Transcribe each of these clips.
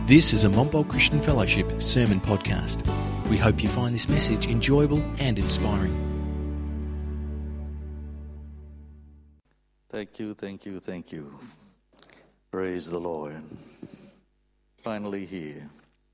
This is a Montbult Christian Fellowship sermon podcast. We hope you find this message enjoyable and inspiring. Thank you. Praise the Lord. Finally here.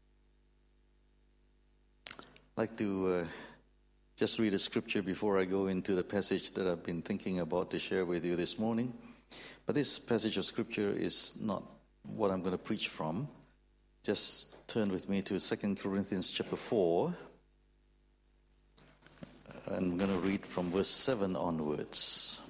I'd like to just read a scripture before I go into the passage that I've been thinking about to share with you this morning. But this passage of scripture is not what I'm going to preach from. Just turn with me to 2 Corinthians chapter 4. And I'm going to read from verse 7 onwards.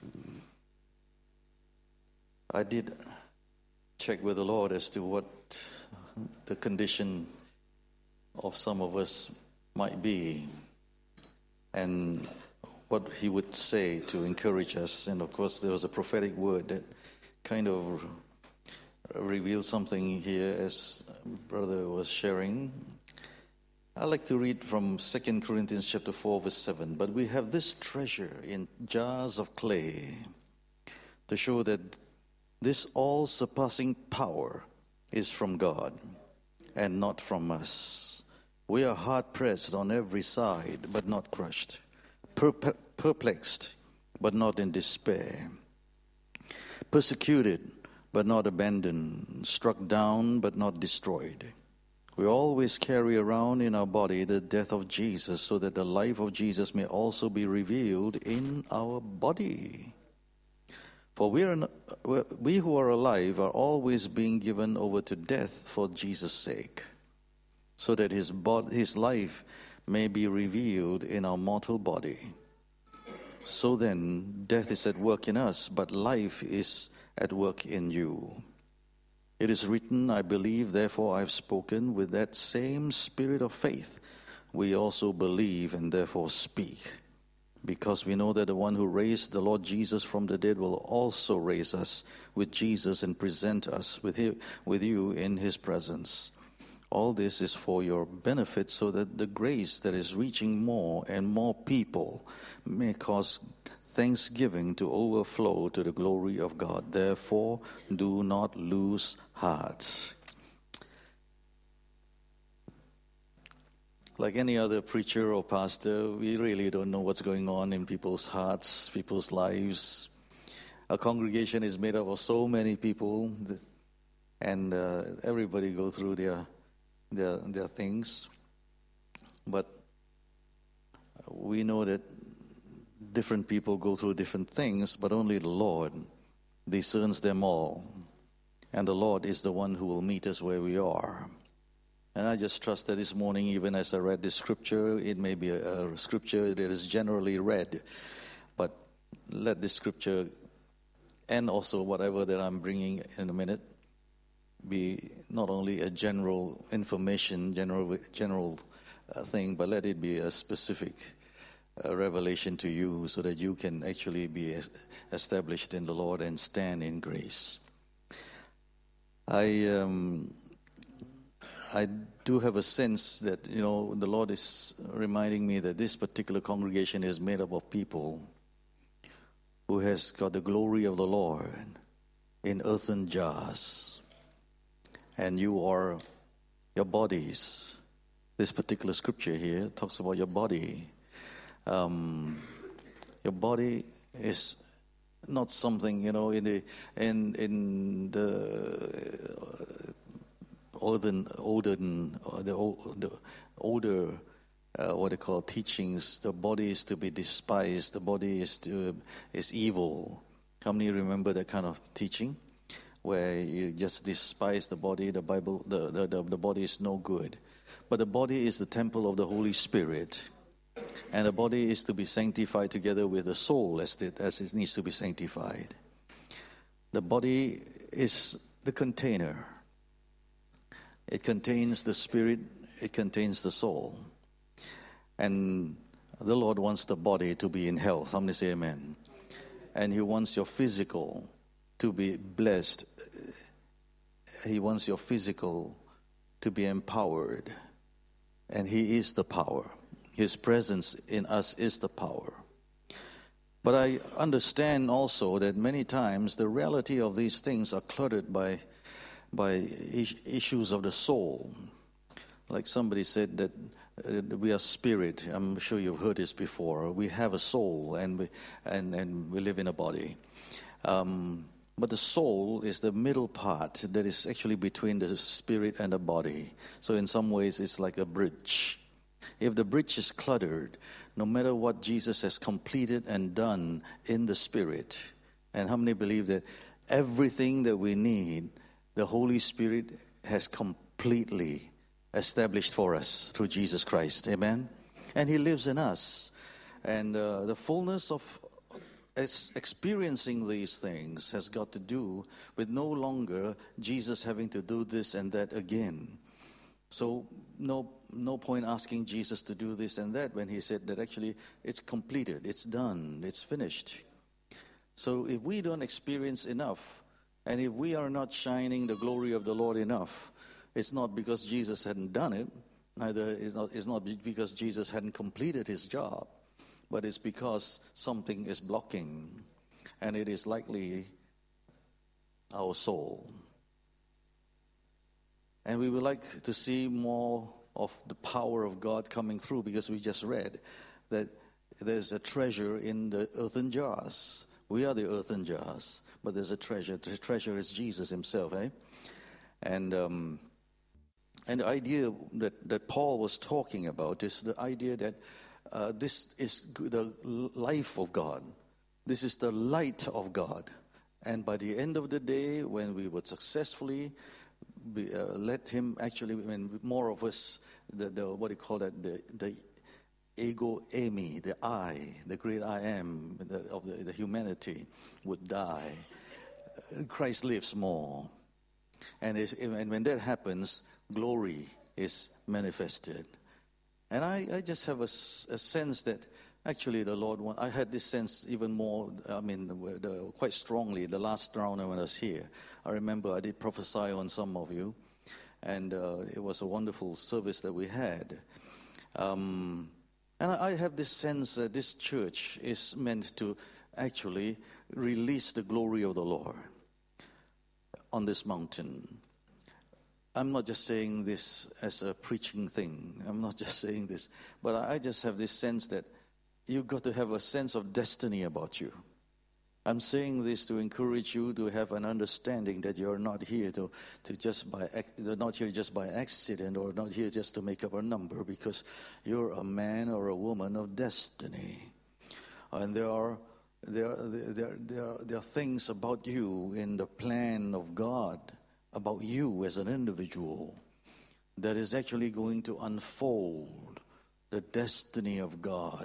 I did check with the Lord as to what the condition of some of us might be and what He would say to encourage us. And of course, there was a prophetic word that kind of revealed something here as brother was sharing. I'd like to read from 2 Corinthians chapter 4 verse 7. But we have this treasure in jars of clay to show that this all-surpassing power is from God and not from us. We are hard-pressed on every side, but not crushed, perplexed, but not in despair, persecuted, but not abandoned, struck down, but not destroyed. We always carry around in our body the death of Jesus, so that the life of Jesus may also be revealed in our body. For we who are alive are always being given over to death for Jesus' sake, so that his life may be revealed in our mortal body. So then, death is at work in us, but life is at work in you. It is written, I believe, therefore I have spoken. With that same spirit of faith, we also believe and therefore speak. Because we know that the one who raised the Lord Jesus from the dead will also raise us with Jesus and present us with you in his presence. All this is for your benefit, so that the grace that is reaching more and more people may cause thanksgiving to overflow to the glory of God. Therefore, do not lose heart. Like any other preacher or pastor, we really don't know what's going on in people's hearts, people's lives. A congregation is made up of so many people, and everybody go through their things. But we know that different people go through different things, but only the Lord discerns them all. And the Lord is the one who will meet us where we are. And I just trust that this morning, even as I read this scripture, it may be a scripture that is generally read, but let this scripture, and also whatever that I'm bringing in a minute, be not only a general information, general thing, but let it be a specific revelation to you, so that you can actually be established in the Lord and stand in grace. I do have a sense that, the Lord is reminding me that this particular congregation is made up of people who has got the glory of the Lord in earthen jars. And you are your bodies. This particular scripture here talks about your body. Your body is not something, in the older what they call teachings, the body is to be despised, the body is evil. How many remember that kind of teaching, where you just despise the body? The Bible, the body is no good, but the body is the temple of the Holy Spirit. And the body is to be sanctified together with the soul as it needs to be sanctified. The body is the container. It contains the spirit, it contains the soul. And the Lord wants the body to be in health. How many say amen? And He wants your physical to be blessed. He wants your physical to be empowered. And He is the power. His presence in us is the power. But I understand also that many times the reality of these things are cluttered by by issues of the soul. Like somebody said that we are spirit. I'm sure you've heard this before. We have a soul and we live in a body. But the soul is the middle part that is actually between the spirit and the body. So in some ways it's like a bridge. If the bridge is cluttered, no matter what Jesus has completed and done in the spirit, and how many believe that everything that we need, the Holy Spirit has completely established for us through Jesus Christ. Amen? And He lives in us. And the fullness of experiencing these things has got to do with no longer Jesus having to do this and that again. So no point asking Jesus to do this and that when He said that actually it's completed, it's done, it's finished. So if we don't experience enough, and if we are not shining the glory of the Lord enough, it's not because Jesus hadn't done it, neither it's not because Jesus hadn't completed His job, but it's because something is blocking, and it is likely our soul. And we would like to see more of the power of God coming through, because we just read that there's a treasure in the earthen jars. We are the earthen jars, but there's a treasure. The treasure is Jesus Himself, eh? And the idea that Paul was talking about is the idea that this is the life of God. This is the light of God. And by the end of the day, when we would successfully let Him actually, when more of us, the what do you call that, the ego eimi, the I, the great I am of the humanity would die, Christ lives more. And when that happens, glory is manifested. And I just have a sense that actually the Lord I had this sense even more, quite strongly the last round when I was here. I remember I did prophesy on some of you, and it was a wonderful service that we had. And I have this sense that this church is meant to actually release the glory of the Lord on this mountain. I'm not just saying this as a preaching thing. I'm not just saying this. But I just have this sense that you've got to have a sense of destiny about you. I'm saying this to encourage you to have an understanding that you're not here not here just by accident, or not here just to make up a number, because you're a man or a woman of destiny. And there are things about you in the plan of God, about you as an individual, that is actually going to unfold the destiny of God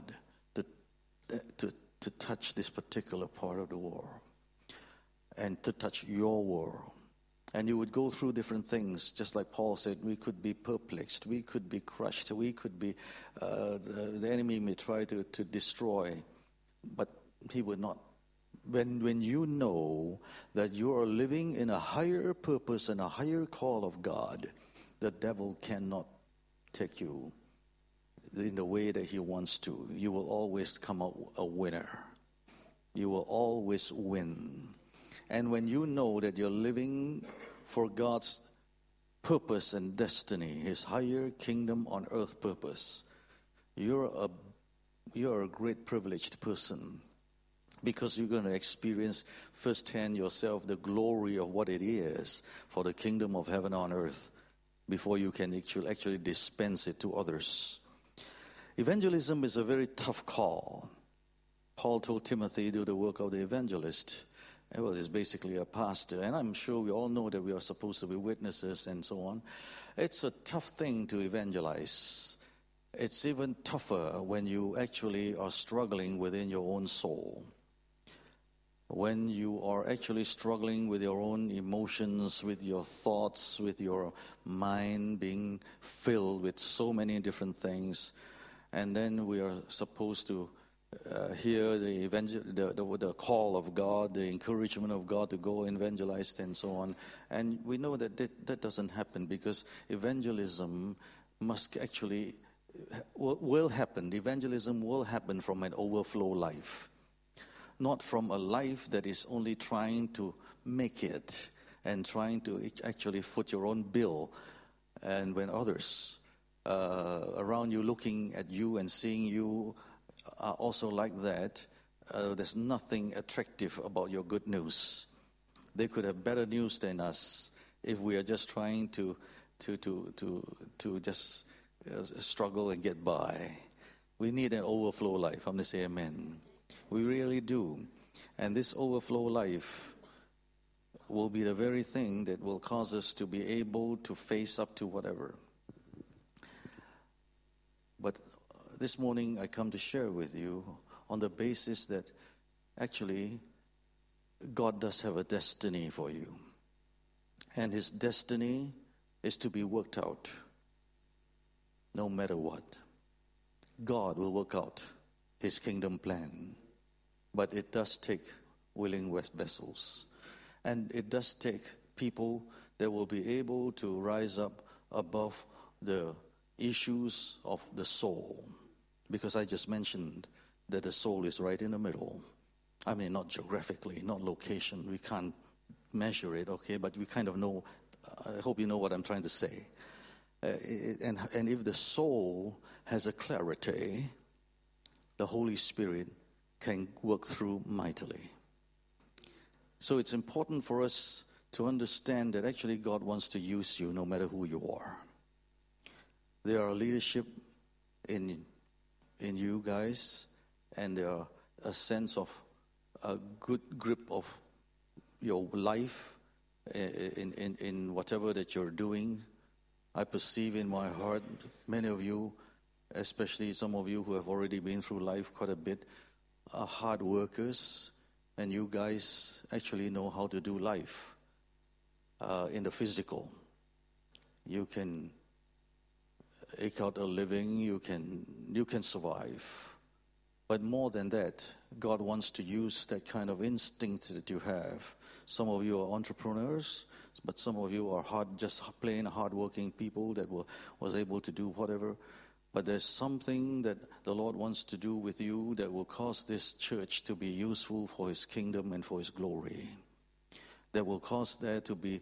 to touch this particular part of the world, and to touch your world. And you would go through different things, just like Paul said. We could be perplexed, we could be crushed, we could be the enemy may try to destroy, but he would not. When you know that you are living in a higher purpose and a higher call of God, the devil cannot take you in the way that he wants to. You will always come out a winner. You will always win. And when you know that you're living for God's purpose and destiny, His higher kingdom on earth purpose, you're a great privileged person, because you're going to experience firsthand yourself the glory of what it is for the kingdom of heaven on earth before you can actually dispense it to others. Evangelism is a very tough call. Paul told Timothy, do the work of the evangelist. Well, he's basically a pastor. And I'm sure we all know that we are supposed to be witnesses and so on. It's a tough thing to evangelize. It's even tougher when you actually are struggling within your own soul. When you are actually struggling with your own emotions, with your thoughts, with your mind being filled with so many different things. And then we are supposed to hear the call of God, the encouragement of God to go evangelize and so on. And we know that doesn't happen, because evangelism must actually will happen. Evangelism will happen from an overflow life, not from a life that is only trying to make it and trying to actually foot your own bill. And when others around you looking at you and seeing you are also like that, there's nothing attractive about your good news. They could have better news than us if we are just trying to just struggle and get by. We need an overflow life. I'm going to say amen. We really do. And this overflow life will be the very thing that will cause us to be able to face up to whatever. But this morning I come to share with you on the basis that actually God does have a destiny for you. And his destiny is to be worked out no matter what. God will work out his kingdom plan. But it does take willing vessels. And it does take people that will be able to rise up above the issues of the soul. Because I just mentioned that the soul is right in the middle. I mean, not geographically, not location. We can't measure it, okay? But we kind of know. I hope you know what I'm trying to say. And if the soul has a clarity, the Holy Spirit can work through mightily. So it's important for us to understand that actually God wants to use you no matter who you are. There are leadership in you guys, and there are a sense of a good grip of your life in whatever that you're doing. I perceive in my heart, many of you, especially some of you who have already been through life quite a bit, are hard workers, and you guys actually know how to do life in the physical. You can eke out a living, you can survive. But more than that, God wants to use that kind of instinct that you have. Some of you are entrepreneurs, but some of you are just plain hardworking people that was able to do whatever. But there's something that the Lord wants to do with you that will cause this church to be useful for his kingdom and for his glory. That will cause there to be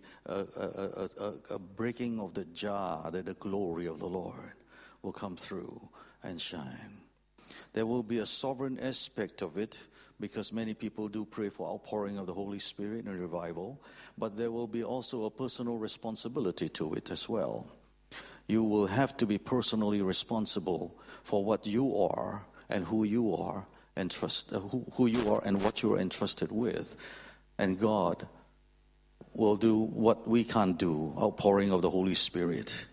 a breaking of the jar, that the glory of the Lord will come through and shine. There will be a sovereign aspect of it, because many people do pray for outpouring of the Holy Spirit and revival, but there will be also a personal responsibility to it as well. You will have to be personally responsible for what you are and who you are, and who you are and what you are entrusted with. And God will do what we can't do, outpouring of the Holy Spirit.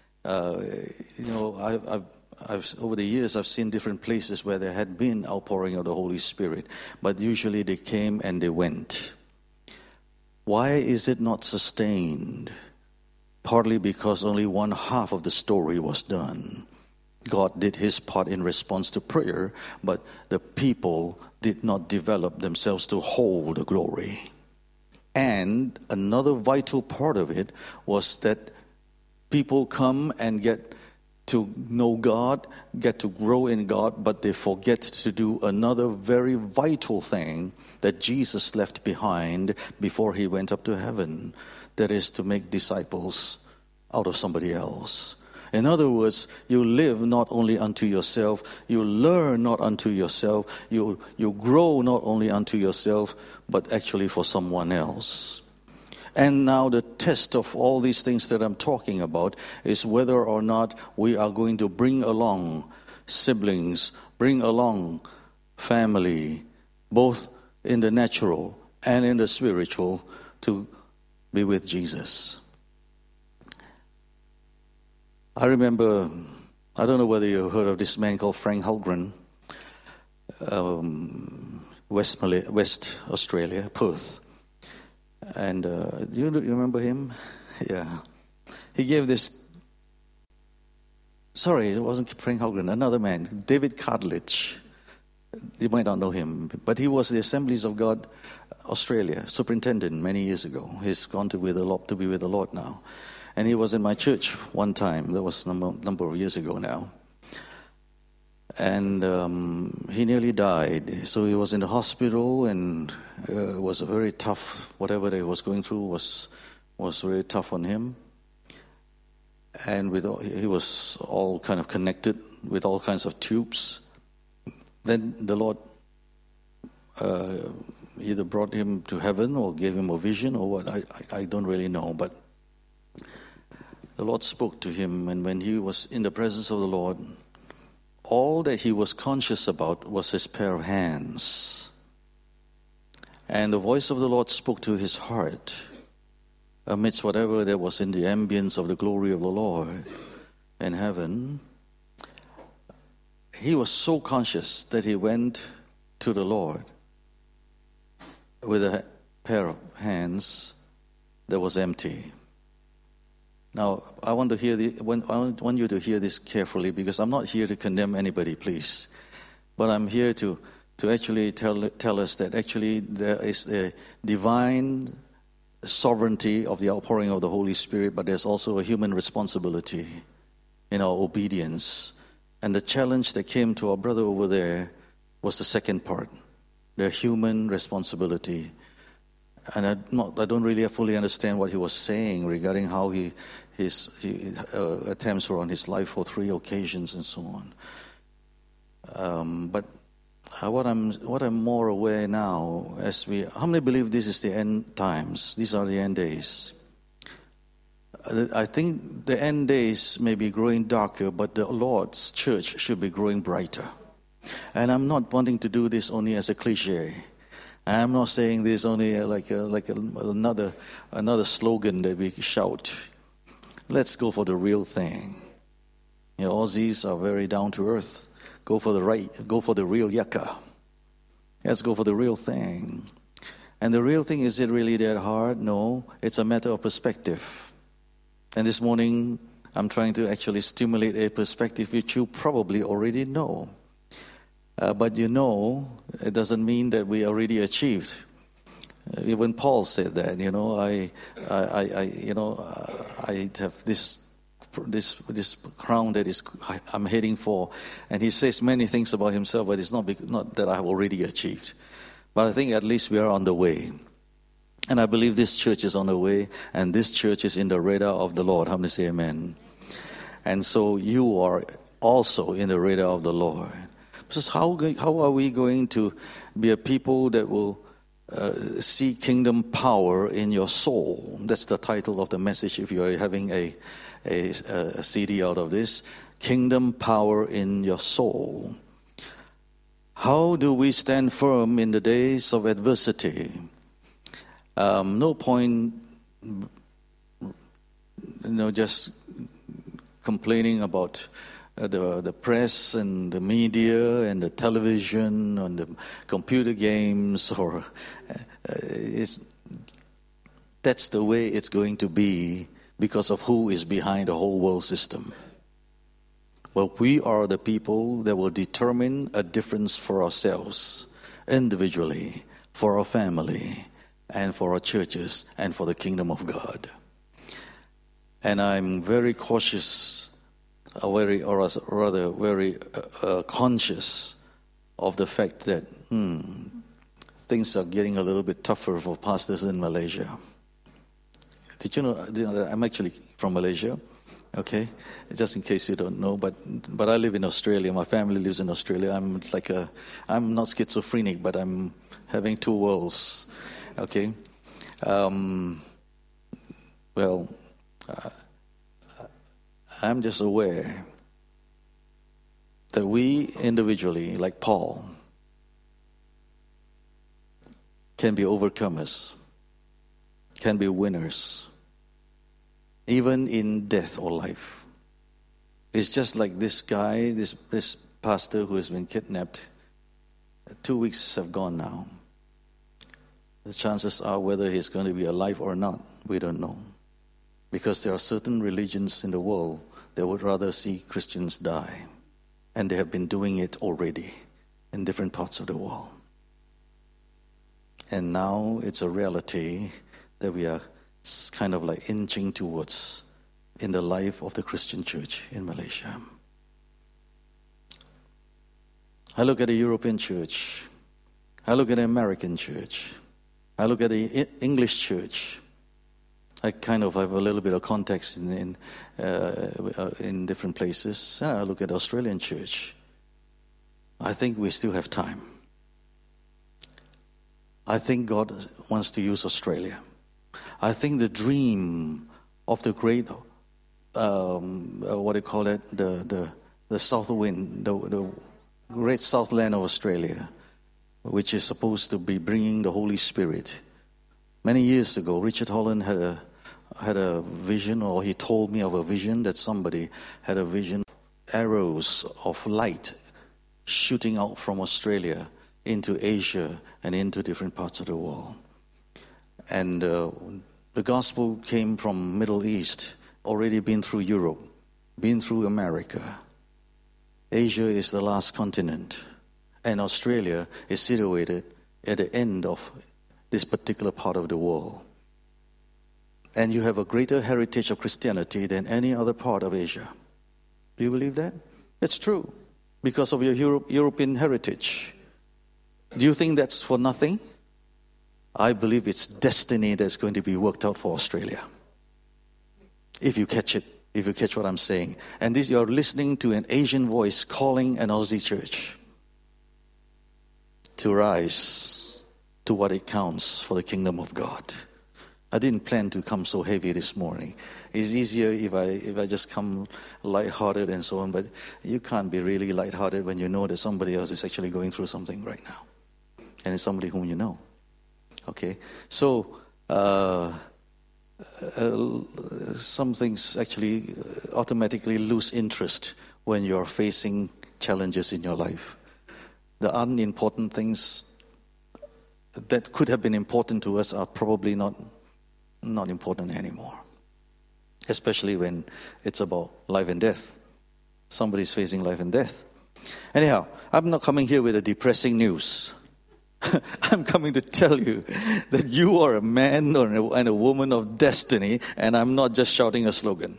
I've over the years, I've seen different places where there had been outpouring of the Holy Spirit, but usually they came and they went. Why is it not sustained? Partly because only one half of the story was done. God did his part in response to prayer, but the people did not develop themselves to hold the glory. And another vital part of it was that people come and get to know God, get to grow in God, but they forget to do another very vital thing that Jesus left behind before he went up to heaven. That is to make disciples out of somebody else. In other words, you live not only unto yourself, you learn not unto yourself, you grow not only unto yourself, but actually for someone else. And now the test of all these things that I'm talking about is whether or not we are going to bring along siblings, bring along family, both in the natural and in the spiritual, to be with Jesus. I remember, I don't know whether you've heard of this man called Frank Hallgren, West Australia, Perth. And do you remember him? Yeah. He gave this, sorry, it wasn't Frank Hallgren, another man, David Cartledge. You might not know him, but he was the Assemblies of God Australia superintendent many years ago. He's gone to be with the Lord now. And he was in my church one time. That was a number of years ago now. And he nearly died. So he was in the hospital, and it was a very tough, whatever he was going through was very tough on him. And he was all kind of connected with all kinds of tubes. Then the Lord either brought him to heaven or gave him a vision or what, I don't really know. But the Lord spoke to him, and when he was in the presence of the Lord, all that he was conscious about was his pair of hands. And the voice of the Lord spoke to his heart amidst whatever there was in the ambience of the glory of the Lord in heaven. He was so conscious that he went to the Lord with a pair of hands that was empty. Now, I want you to hear this carefully, because I'm not here to condemn anybody, please. But I'm here to actually tell us that actually there is a divine sovereignty of the outpouring of the Holy Spirit, but there's also a human responsibility in our obedience. And the challenge that came to our brother over there was the second part, the human responsibility. And I don't really fully understand what he was saying regarding how his attempts were on his life for 3 occasions and so on. But what I'm more aware now, how many believe this is the end times? These are the end days. I think the end days may be growing darker, but the Lord's church should be growing brighter. And I'm not wanting to do this only as a cliche. I'm not saying this only like another slogan that we shout. Let's go for the real thing. You know, Aussies are very down to earth. Go for the real yucca. Let's go for the real thing. And the real thing, is it really that hard? No, it's a matter of perspective. And this morning, I'm trying to actually stimulate a perspective which you probably already know. But it doesn't mean that we already achieved. Even Paul said that. I have this crown that I'm heading for, and he says many things about himself, but it's not that I have already achieved. But I think at least we are on the way. And I believe this church is on the way, and this church is in the radar of the Lord. How many say amen? And so you are also in the radar of the Lord. So how are we going to be a people that will see kingdom power in your soul? That's the title of the message if you are having a CD out of this. Kingdom power in your soul. How do we stand firm in the days of adversity? No point, just complaining about the press and the media and the television and the computer games, or that's the way it's going to be because of who is behind the whole world system. But we are the people that will determine a difference for ourselves, individually, for our family, and for our churches, and for the kingdom of God. And I'm very cautious, very conscious of the fact that things are getting a little bit tougher for pastors in Malaysia. Did you know I'm actually from Malaysia? Okay, just in case you don't know, but I live in Australia. My family lives in Australia. I'm not schizophrenic, but I'm having 2 worlds. Okay, I'm just aware that we individually, like Paul, can be overcomers, can be winners, even in death or life. It's just like this guy, this pastor who has been kidnapped. 2 weeks have gone now. The chances are whether he's going to be alive or not, we don't know. Because there are certain religions in the world that would rather see Christians die. And they have been doing it already in different parts of the world. And now it's a reality that we are kind of like inching towards in the life of the Christian church in Malaysia. I look at the European church. I look at the American church. I look at the English church. I kind of have a little bit of context in different places. I look at the Australian church. I think we still have time. I think God wants to use Australia. I think the dream of the great, what do you call it, the south wind, the great southland of Australia, which is supposed to be bringing the Holy Spirit. Many years ago, Richard Holland had a vision, or he told me of a vision that somebody had a vision, arrows of light shooting out from Australia into Asia and into different parts of the world. And the gospel came from Middle East, already been through Europe, been through America. Asia is the last continent, and Australia is situated at the end of this particular part of the world. And you have a greater heritage of Christianity than any other part of Asia. Do you believe that? It's true, because of your European heritage. Do you think that's for nothing? I believe it's destiny that's going to be worked out for Australia. If you catch it, if you catch what I'm saying. And this, you're listening to an Asian voice calling an Aussie church to rise to what it counts for the kingdom of God. I didn't plan to come so heavy this morning. It's easier if I just come lighthearted and so on, but you can't be really lighthearted when you know that somebody else is actually going through something right now. And it's somebody whom you know. Okay? So, some things actually automatically lose interest when you're facing challenges in your life. The unimportant things that could have been important to us are probably not important anymore. Especially when it's about life and death. Somebody's facing life and death. Anyhow, I'm not coming here with a depressing news. I'm coming to tell you that you are a man and a woman of destiny, and I'm not just shouting a slogan.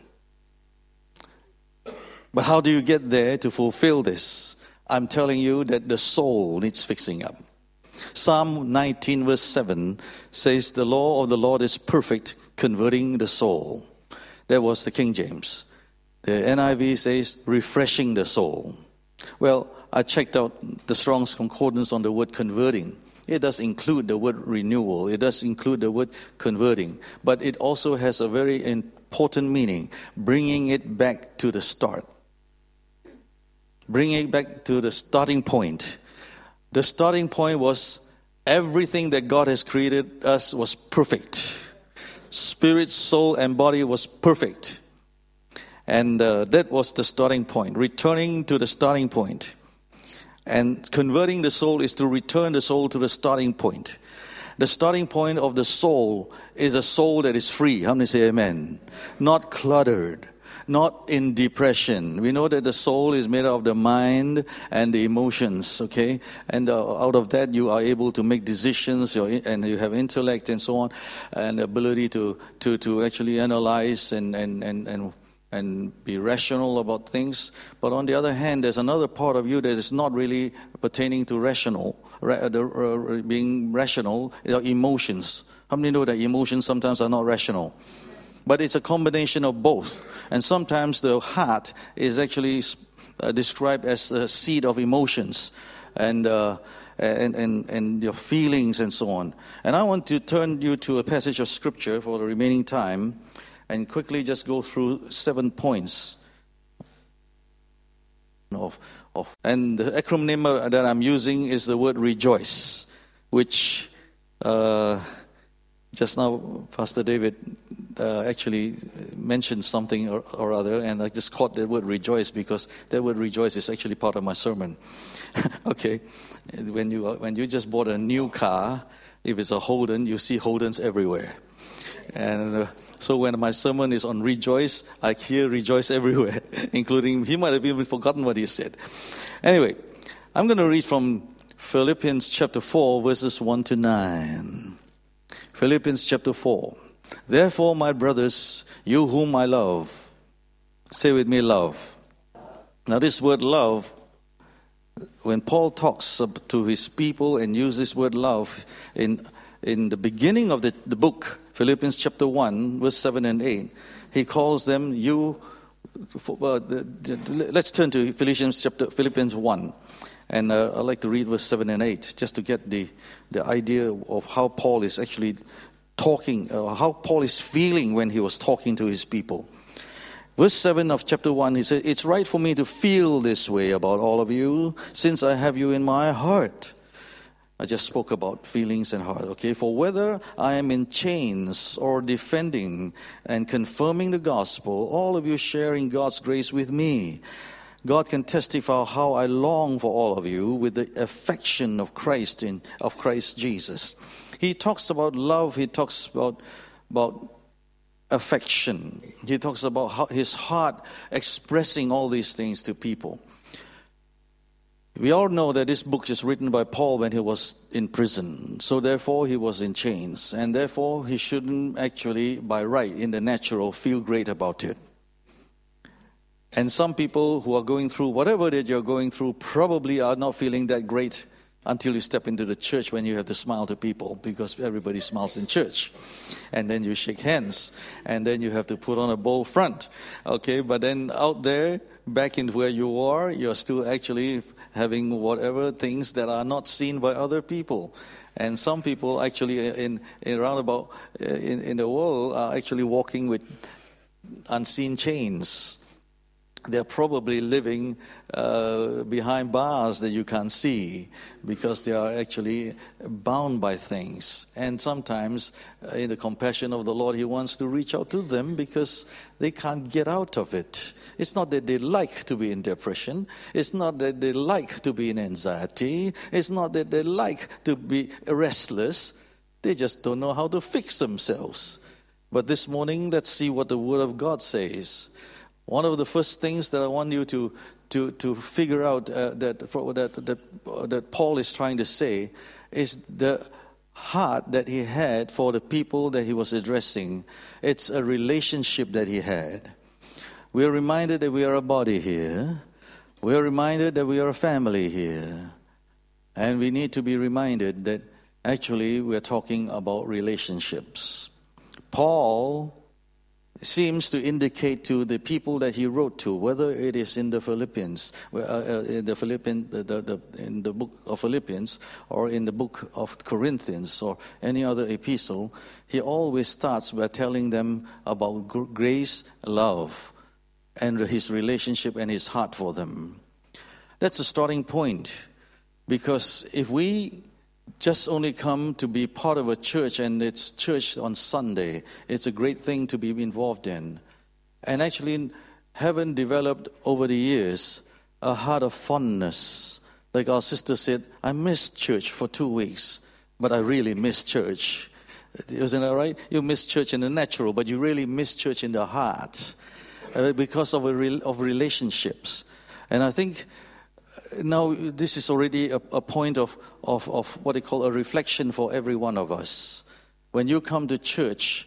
But how do you get there to fulfill this? I'm telling you that the soul needs fixing up. Psalm 19 verse 7 says, the law of the Lord is perfect, converting the soul. That was the King James. The NIV says, refreshing the soul. Well, I checked out the Strong's Concordance on the word converting. It does include the word renewal. It does include the word converting. But it also has a very important meaning, bringing it back to the start. Bringing it back to the starting point. The starting point was everything that God has created us was perfect. Spirit, soul, and body was perfect. And that was the starting point, returning to the starting point. And converting the soul is to return the soul to the starting point. The starting point of the soul is a soul that is free. How many say amen? Not cluttered, not in depression. We know that the soul is made of the mind and the emotions, okay? And out of that you are able to make decisions, and you have intellect and so on, and ability to actually analyze and be rational about things. But on the other hand, there's another part of you that is not really pertaining to being rational, emotions. How many know that emotions sometimes are not rational? But it's a combination of both. And sometimes the heart is actually described as a seat of emotions and your feelings and so on. And I want to turn you to a passage of Scripture for the remaining time, and quickly just go through 7 points and the acronym that I'm using is the word rejoice, which just now Pastor David actually mentioned something or other, and I just caught the word rejoice because that word rejoice is actually part of my sermon. Okay, when you just bought a new car, if it's a Holden, you see Holdens everywhere. And so when my sermon is on rejoice, I hear rejoice everywhere, including, he might have even forgotten what he said. Anyway, I'm going to read from Philippians chapter 4, verses 1 to 9. Philippians chapter 4. Therefore, my brothers, you whom I love, say with me, love. Now this word love, when Paul talks to his people and uses this word love in the beginning of the book, Philippians chapter 1, verse 7 and 8, he calls them let's turn to Philippians 1. And I'd like to read verse 7 and 8, just to get the idea of how Paul is actually talking, how Paul is feeling when he was talking to his people. Verse 7 of chapter 1, he said, "It's right for me to feel this way about all of you, since I have you in my heart." I just spoke about feelings and heart, okay? "For whether I am in chains or defending and confirming the gospel, all of you sharing God's grace with me. God can testify how I long for all of you with the affection of Christ Jesus." He talks about love. He talks about affection. He talks about his heart expressing all these things to people. We all know that this book is written by Paul when he was in prison. So therefore he was in chains. And therefore he shouldn't actually, by right, in the natural, feel great about it. And some people who are going through whatever that you're going through probably are not feeling that great until you step into the church, when you have to smile to people, because everybody smiles in church. And then you shake hands, and then you have to put on a bold front. Okay, but then out there, back in where you are, you're still actually having whatever things that are not seen by other people. And some people actually in the world are actually walking with unseen chains. They're probably living behind bars that you can't see, because they are actually bound by things. And sometimes, in the compassion of the Lord, He wants to reach out to them because they can't get out of it. It's not that they like to be in depression. It's not that they like to be in anxiety. It's not that they like to be restless. They just don't know how to fix themselves. But this morning, let's see what the Word of God says. One of the first things that I want you to figure out that Paul is trying to say is the heart that he had for the people that he was addressing. It's a relationship that he had. We are reminded that we are a body here. We are reminded that we are a family here. And we need to be reminded that actually we are talking about relationships. Paul seems to indicate to the people that he wrote to, whether it is in the Philippians, in the book of Philippians, or in the book of Corinthians, or any other epistle, he always starts by telling them about grace, love, and his relationship and his heart for them. That's a starting point, because if we just only come to be part of a church, and it's church on Sunday, it's a great thing to be involved in, and actually haven't developed over the years a heart of fondness. Like our sister said, I missed church for 2 weeks, but I really miss church. Isn't that right? You miss church in the natural, but you really miss church in the heart because of relationships. And I think now this is already a point of what they call a reflection for every one of us. When you come to church,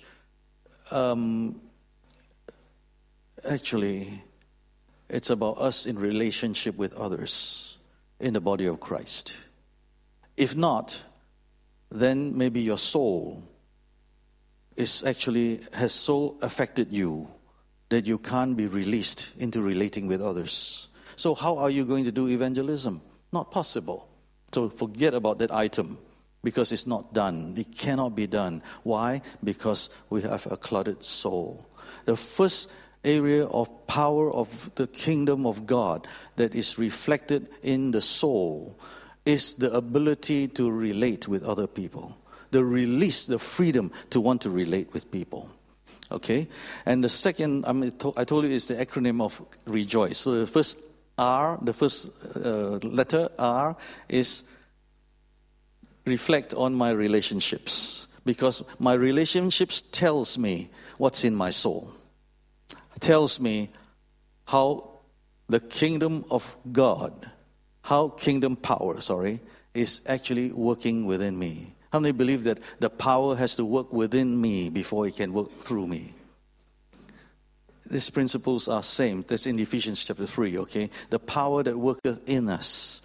actually, it's about us in relationship with others in the body of Christ. If not, then maybe your soul has so affected you that you can't be released into relating with others. So how are you going to do evangelism? Not possible. So forget about that item, because it's not done. It cannot be done. Why? Because we have a cluttered soul. The first area of power of the kingdom of God that is reflected in the soul is the ability to relate with other people. The release, the freedom to want to relate with people. Okay? And the second, I told you, is the acronym of rejoice. So the first R, the first letter R, is reflect on my relationships, because my relationships tells me what's in my soul. Tells me how the kingdom of God, how kingdom power, is actually working within me. How many believe that the power has to work within me before it can work through me? These principles are same. That's in Ephesians chapter 3, okay? The power that worketh in us.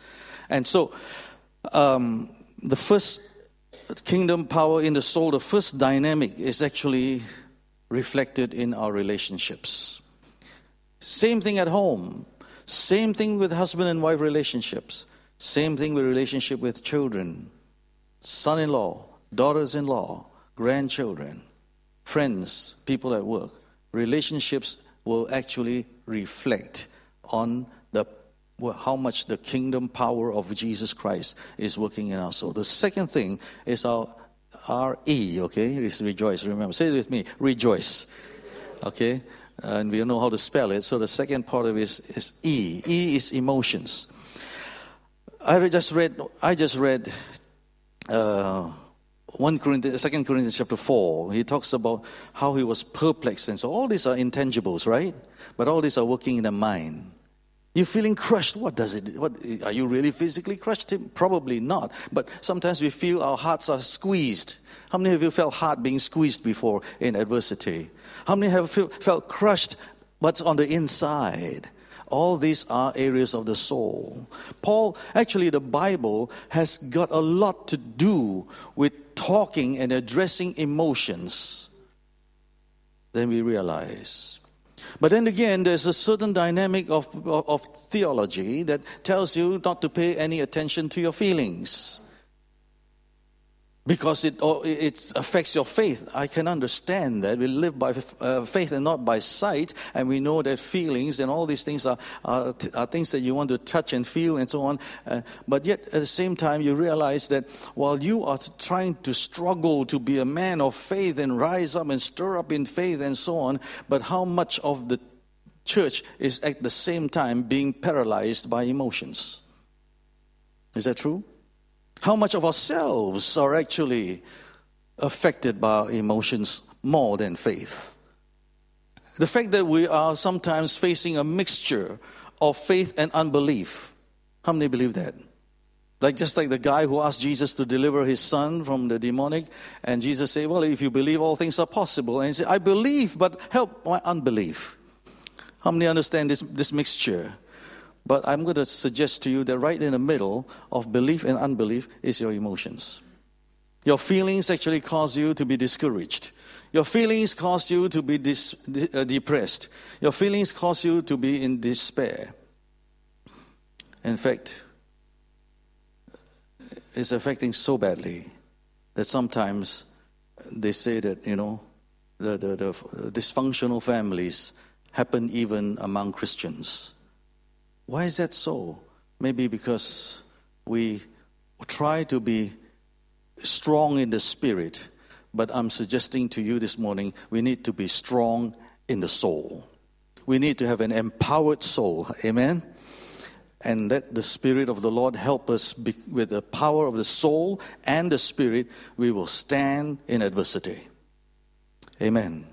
And so, the first kingdom power in the soul, the first dynamic is actually reflected in our relationships. Same thing at home. Same thing with husband and wife relationships. Same thing with relationship with children, son-in-law, daughters-in-law, grandchildren, friends, people at work. Relationships will actually reflect on how much the kingdom power of Jesus Christ is working in our soul. The second thing is our R-E, okay? Is rejoice. Remember, say it with me, rejoice. Okay? And we know how to spell it. So the second part of it is E. E is emotions. I just read 2 Corinthians chapter 4. He talks about how he was perplexed. And so all these are intangibles, right? But all these are working in the mind. You're feeling crushed. What are you really physically crushed? Probably not. But sometimes we feel our hearts are squeezed. How many of you felt heart being squeezed before in adversity? How many have felt crushed but on the inside? All these are areas of the soul. The Bible has got a lot to do with talking and addressing emotions than we realize. But then again, there's a certain dynamic of theology that tells you not to pay any attention to your feelings, because it affects your faith. I can understand that. We live by faith and not by sight, and we know that feelings and all these things are things that you want to touch and feel and so on. But yet, at the same time, you realize that while you are trying to struggle to be a man of faith and rise up and stir up in faith and so on, but how much of the church is at the same time being paralyzed by emotions? Is that true? How much of ourselves are actually affected by our emotions more than faith? The fact that we are sometimes facing a mixture of faith and unbelief. How many believe that? Just like the guy who asked Jesus to deliver his son from the demonic, and Jesus said, well, if you believe, all things are possible. And he said, I believe, but help my unbelief. How many understand this mixture? But I'm going to suggest to you that right in the middle of belief and unbelief is your emotions. Your feelings actually cause you to be discouraged. Your feelings cause you to be depressed. Your feelings cause you to be in despair. In fact, it's affecting so badly that sometimes they say that, the dysfunctional families happen even among Christians. Why is that so? Maybe because we try to be strong in the spirit, but I'm suggesting to you this morning, we need to be strong in the soul. We need to have an empowered soul. Amen? And let the Spirit of the Lord help us with the power of the soul and the Spirit, we will stand in adversity. Amen.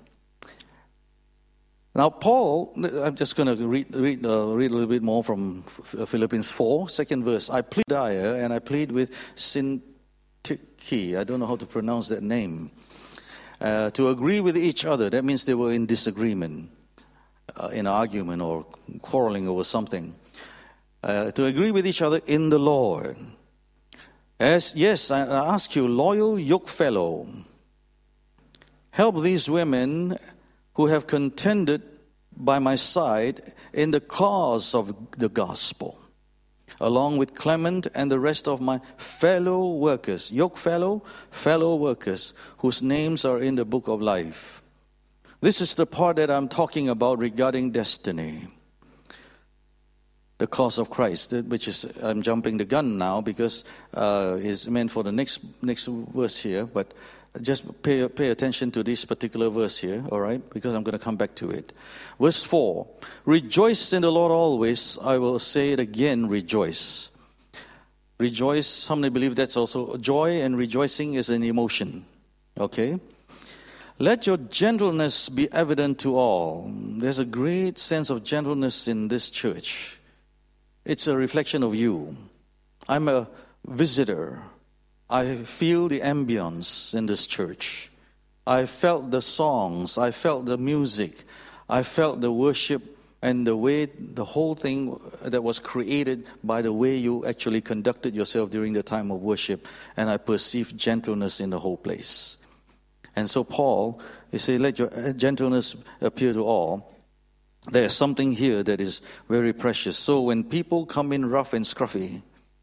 Now, Paul, I'm just going to read a little bit more from Philippians 4, second verse. I plead and I plead with Syntyche, I don't know how to pronounce that name, to agree with each other. That means they were in disagreement, in argument or quarreling over something. To agree with each other in the Lord. Yes, I ask you, loyal yokefellow, help these women who have contended by my side in the cause of the gospel, along with Clement and the rest of my fellow workers, yokefellow, fellow workers, whose names are in the book of life. This is the part that I'm talking about regarding destiny. The cause of Christ, which is, I'm jumping the gun now because it's meant for the next verse here, but just pay attention to this particular verse here, all right? Because I'm going to come back to it. Verse 4, rejoice in the Lord always. I will say it again, rejoice. Rejoice, how many believe that's also joy, and rejoicing is an emotion, okay? Let your gentleness be evident to all. There's a great sense of gentleness in this church. It's a reflection of you. I'm a visitor. I feel the ambience in this church. I felt the songs. I felt the music. I felt the worship and the whole thing that was created by the way you actually conducted yourself during the time of worship, and I perceived gentleness in the whole place. And so Paul, he said, let your gentleness appear to all. There's something here that is very precious. So when people come in rough and scruffy,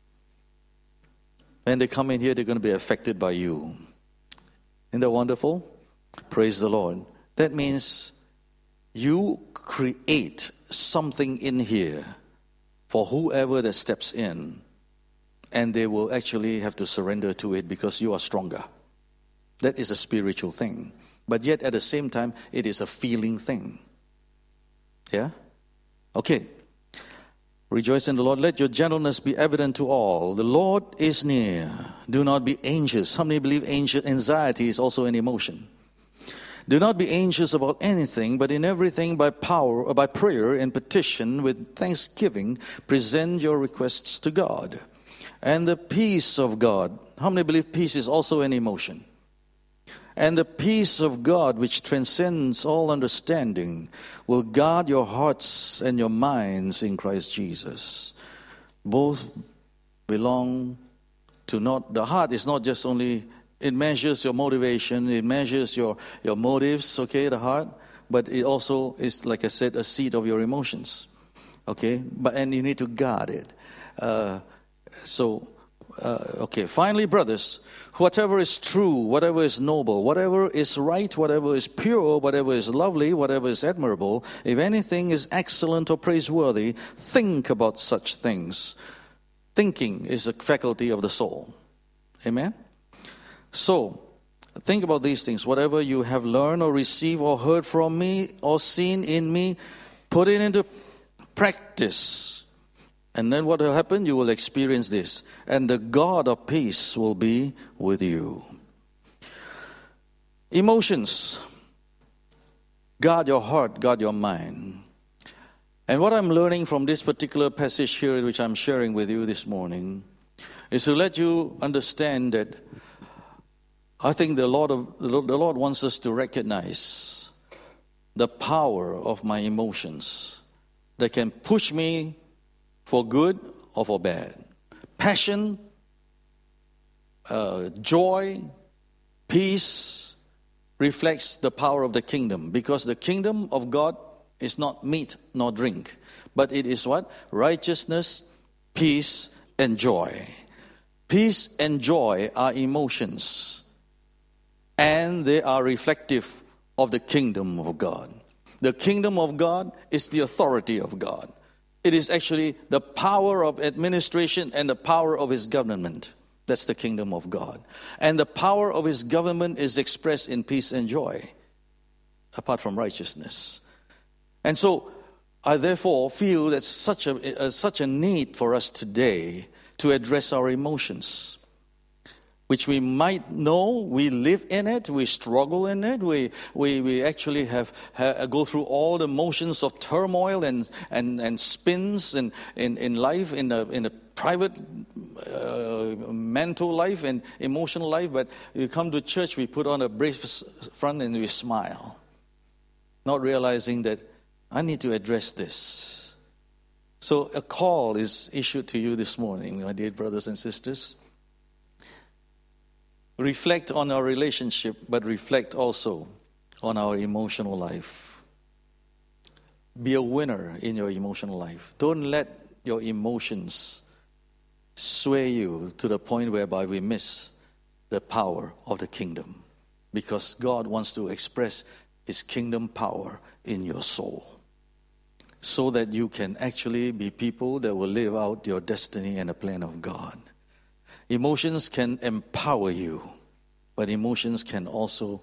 when they come in here, they're going to be affected by you. Isn't that wonderful? Praise the Lord. That means you create something in here for whoever that steps in, and they will actually have to surrender to it because you are stronger. That is a spiritual thing. But yet at the same time, it is a feeling thing. Yeah? Okay. Rejoice in the Lord. Let your gentleness be evident to all. The Lord is near. Do not be anxious. How many believe anxiety is also an emotion? Do not be anxious about anything, but in everything by prayer and petition with thanksgiving, present your requests to God. And the peace of God. How many believe peace is also an emotion? And the peace of God, which transcends all understanding, will guard your hearts and your minds in Christ Jesus. Both belong to not, the heart is not just only, it measures your motivation, it measures your motives, okay, the heart, but it also is, like I said, a seat of your emotions, okay, and you need to guard it. Okay, finally, brothers, whatever is true, whatever is noble, whatever is right, whatever is pure, whatever is lovely, whatever is admirable, if anything is excellent or praiseworthy, think about such things. Thinking is a faculty of the soul. Amen? So, think about these things. Whatever you have learned or received or heard from me or seen in me, put it into practice. And then what will happen? You will experience this. And the God of peace will be with you. Emotions. Guard your heart, guard your mind. And what I'm learning from this particular passage here, which I'm sharing with you this morning, is to let you understand that I think the Lord wants us to recognize the power of my emotions that can push me for good or for bad. Passion, joy, peace reflects the power of the kingdom, because the kingdom of God is not meat nor drink, but it is what? Righteousness, peace, and joy. Peace and joy are emotions, and they are reflective of the kingdom of God. The kingdom of God is the authority of God. It is actually the power of administration and the power of His government. That's the kingdom of God. And the power of His government is expressed in peace and joy, apart from righteousness. And so, I therefore feel that such a need for us today to address our emotions, which we might know, we live in it, we struggle in it, we actually have go through all the motions of turmoil and spins in life, in a private mental life and emotional life. But we come to church, we put on a brave front and we smile, not realizing that I need to address this. So a call is issued to you this morning, my dear brothers and sisters. Reflect on our relationship, but reflect also on our emotional life. Be a winner in your emotional life. Don't let your emotions sway you to the point whereby we miss the power of the kingdom. Because God wants to express His kingdom power in your soul, so that you can actually be people that will live out your destiny and the plan of God. Emotions can empower you, but emotions can also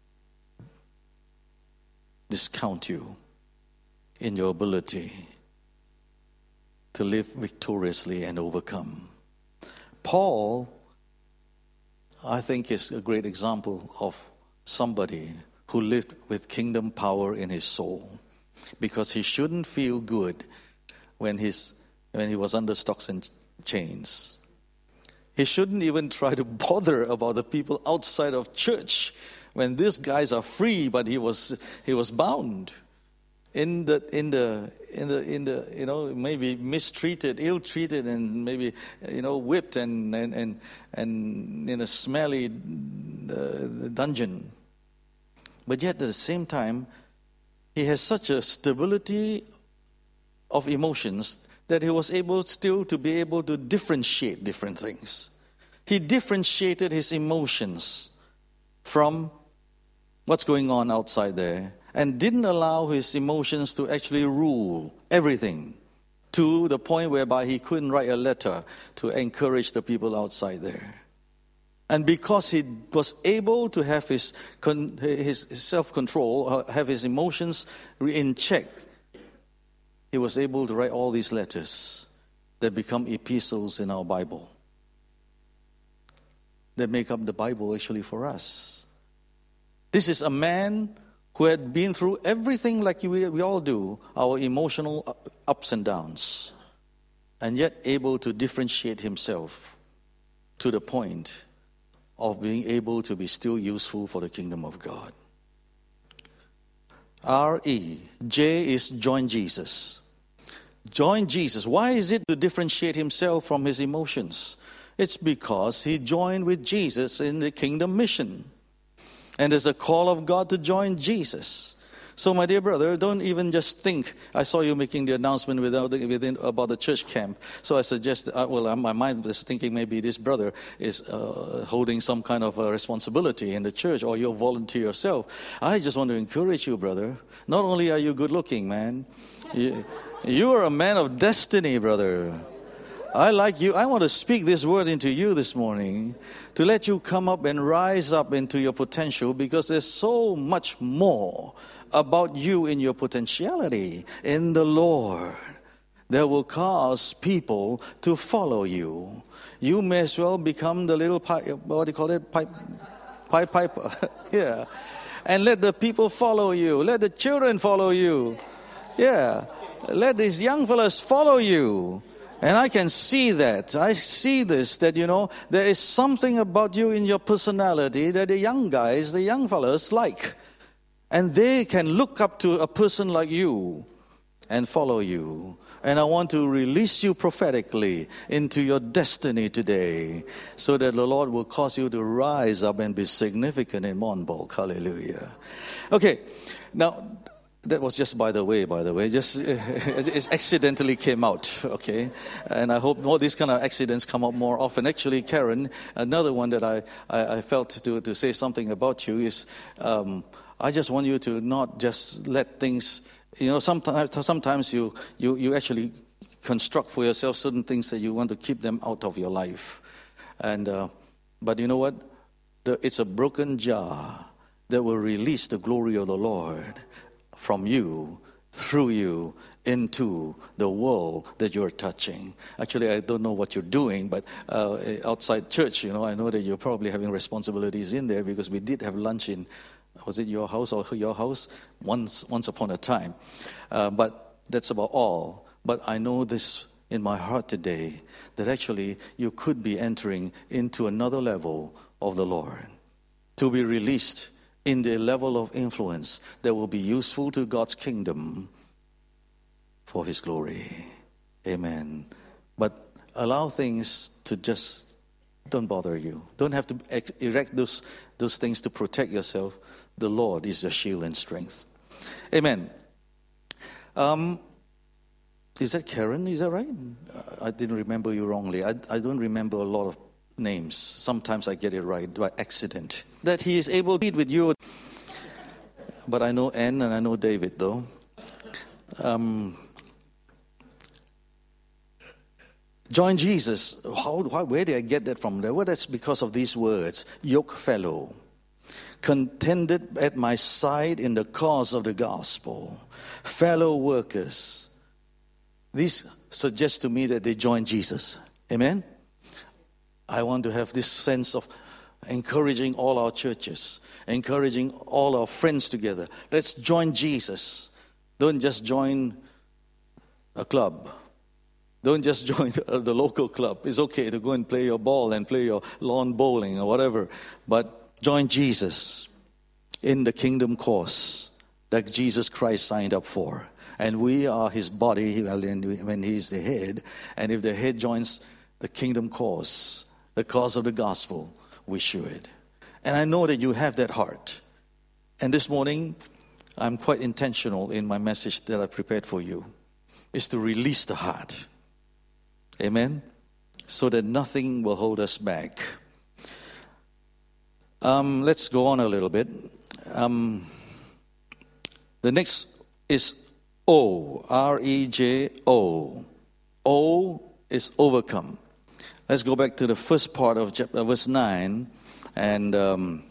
discount you in your ability to live victoriously and overcome. Paul, I think, is a great example of somebody who lived with kingdom power in his soul, because he shouldn't feel good when he was under stocks and chains. He shouldn't even try to bother about the people outside of church when these guys are free, but he was bound. maybe mistreated, ill-treated, and maybe whipped and in a smelly dungeon. But yet at the same time, he has such a stability of emotions that he was able still to be able to differentiate different things. He differentiated his emotions from what's going on outside there, and didn't allow his emotions to actually rule everything, to the point whereby he couldn't write a letter to encourage the people outside there. And because he was able to have his self-control, have his emotions in check, he was able to write all these letters that become epistles in our Bible, that make up the Bible actually for us. This is a man who had been through everything like we all do, our emotional ups and downs, and yet able to differentiate himself to the point of being able to be still useful for the kingdom of God. R-E. J is join Jesus. Join Jesus. Why is it to differentiate himself from his emotions? It's because he joined with Jesus in the kingdom mission. And there's a call of God to join Jesus. So my dear brother, don't even just think. I saw you making the announcement about the church camp. So I suggest, my mind was thinking maybe this brother is holding some kind of a responsibility in the church, or you'll volunteer yourself. I just want to encourage you, brother. Not only are you good looking, man, you are a man of destiny, brother. I like you. I want to speak this word into you this morning to let you come up and rise up into your potential, because there's so much more about you in your potentiality in the Lord that will cause people to follow you. You may as well become the little pipe piper. Yeah. And let the people follow you. Let the children follow you. Yeah. Let these young fellas follow you. And I can see that. I see this, that, there is something about you in your personality that the young guys, the young fellas like. And they can look up to a person like you and follow you. And I want to release you prophetically into your destiny today, so that the Lord will cause you to rise up and be significant in Monbulk. Hallelujah. Okay, now, that was just by the way, just it accidentally came out, okay? And I hope all these kind of accidents come up more often. Actually, Karen, another one that I felt to say something about you is, I just want you to not just let things, sometimes you actually construct for yourself certain things that you want to keep them out of your life. And but you know what? It's a broken jar that will release the glory of the Lord from you, through you, into the world that you're touching. Actually, I don't know what you're doing, but outside church, I know that you're probably having responsibilities in there, because we did have lunch in, was it your house or your house? Once upon a time. But that's about all. But I know this in my heart today, that actually you could be entering into another level of the Lord, to be released in the level of influence that will be useful to God's kingdom for His glory. Amen. But allow things to just don't bother you. Don't have to erect those things to protect yourself. The Lord is your shield and strength. Amen. Is that Karen? Is that right? I didn't remember you wrongly. I don't remember a lot of names. Sometimes I get it right by accident. That He is able to lead with you. But I know Anne and I know David, though. Join Jesus. Where did I get that from? Well, that's because of these words. Yoke fellow. Contended at my side in the cause of the gospel. Fellow workers. These suggest to me that they join Jesus. Amen? I want to have this sense of encouraging all our churches, encouraging all our friends together. Let's join Jesus. Don't just join a club. Don't just join the local club. It's okay to go and play your ball and play your lawn bowling or whatever. But join Jesus in the kingdom cause. that Jesus Christ signed up for. And we are his body when he is the head. And if the head joins the kingdom cause, the cause of the gospel, we should. And I know that you have that heart. And this morning, I'm quite intentional in my message that I prepared for you, is to release the heart. Amen? So that nothing will hold us back. Let's go on a little bit. The next is O, R-E-J-O. O is overcome. Let's go back to the first part of verse 9 and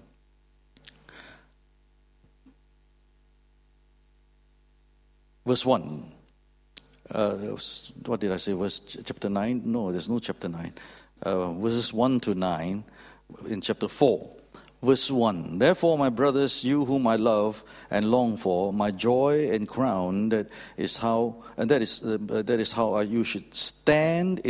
verse 1. What did I say? Chapter 9? No, there's no chapter 9. Verses 1 to 9 in chapter 4. Verse 1, therefore, my brothers, you whom I love and long for, my joy and crown, that is how you should stand